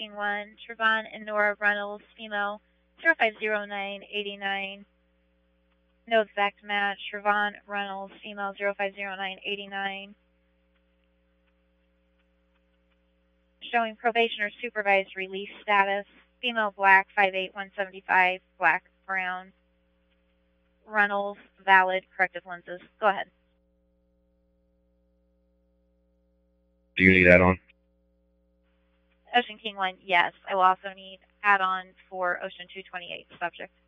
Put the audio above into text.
King 1, Trevon and Nora Reynolds, female, 050989. No exact match, Trevon Reynolds, female, 050989. Showing probation or supervised release status, female black, 5'8", 175, black, brown. Reynolds, valid, corrective lenses. Go ahead. Do you need add-on? Ocean King 1, yes. I will also need add-on for Ocean 228 subject.